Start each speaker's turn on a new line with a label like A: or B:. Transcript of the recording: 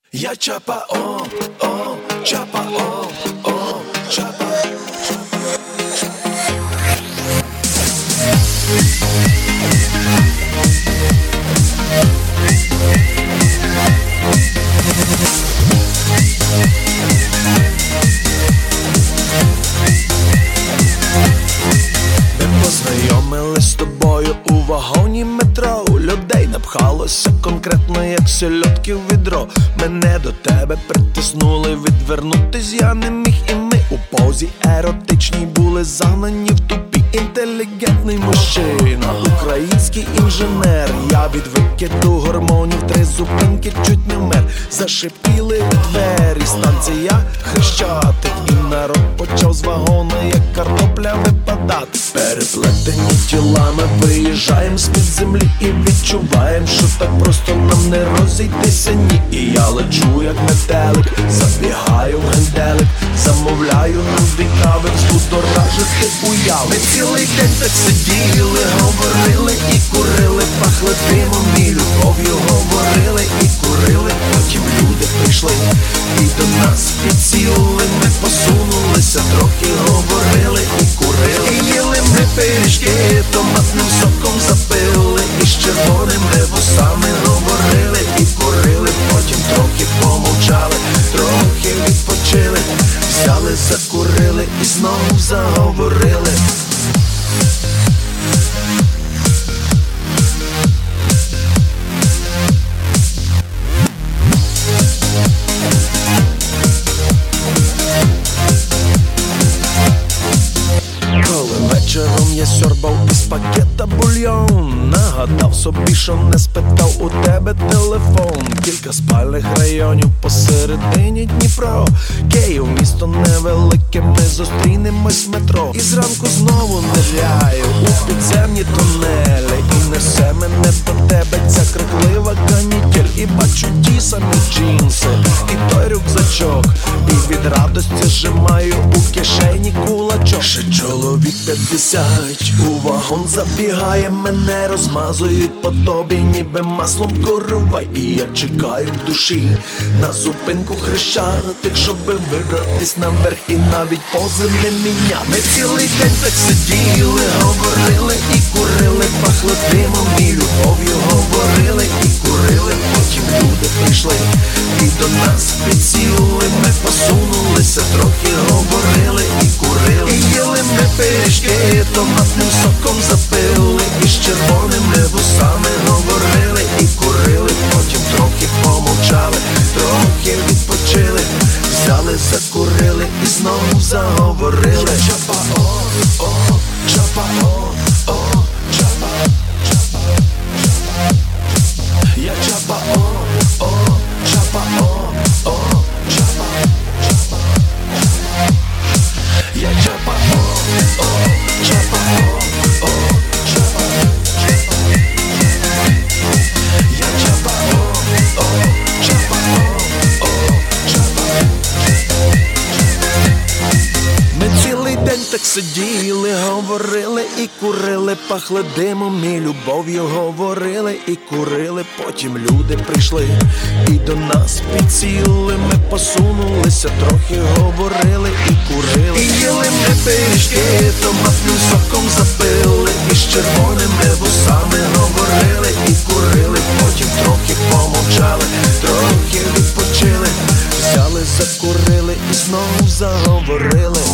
A: Я чапа, чапа, чапа. Ми познайомились з тобою у вагоні метро. Людей напхалося конкретно, як сельодки в відро. Мене до тебе притиснули, відвернутись я не міг. І ми у позі еротичній були загнані в тупі. Інтелігентний мужчина, український інженер. Я від викиду гормонів 3 зупинки чуть не вмер. Зашипіли двері, станція Хрещатик. І народ почав з вагона, як картопля, випадати. Переплетені тілами виїжджаєм з-під землі і відчуваєм, що так просто нам не розійтися, ні. І я лечу, як метелик, забігаю в генделик, замовляю нам 2 кави, збудоражити уяви. Ми цілий день так сиділи, говорили і курили, пахли димом і любов'ю, говорили і курили. Потім люди прийшли і до нас підсіли. Ми посунулися трохи, говорили і курили. І їли ми пиріжки, томатним соком запили. І з червоними вусами говорили і курили. Потім трохи помовчали, трохи відпочили. Взяли, закурили і знову заговорили. Вечором я сьорбав із пакета бульйон. Нагадав собі, що не спитав у тебе телефон. Кілька спальних районів посередині Дніпро. Київ, місто невелике, ми зустрінемось в метро. І зранку знову ниряю у підземні тунелі. І несе мене до тебе ця криклива канітель. І бачу ті самі джинси, і той рюкзачок. І від радості зжимаю у кишені кулачок. Ще чоловік 50 у вагон забігає, мене розмазують по тобі, ніби маслом коровай. І я чекаю в душі на зупинку Хрещатик, щоби вибратись наверх і навіть пози не міняти. Ми цілий день так сиділи, говорили і курили, пахли димом і любов'ю, говорили і курили. Потім люди прийшли і до нас підсіли. Ми посунулися трохи, говорили і курили. І їли ми пиріжки, томатним соком запили. І з червоними вусами говорили і курили. Потім трохи помовчали, трохи відпочили. Взяли, закурили і знову заговорили. Чапа, чапа, чапа, чапа. Я чапа, чапа, чапа, чапа. Я чапа, чапа, чапа. Я чапа, чапа, чапа. Ми цілий день так сиділи, говорили і курили, пахли димом і любов'ю, говорили і курили. Потім люди прийшли і до нас підсіли. Ми посунулися трохи, говорили і курили. І їли ми пиріжки, томатним соком запили. І з червоними вусами говорили і курили. Потім трохи помовчали, трохи відпочили. Взяли, закурили і знову заговорили.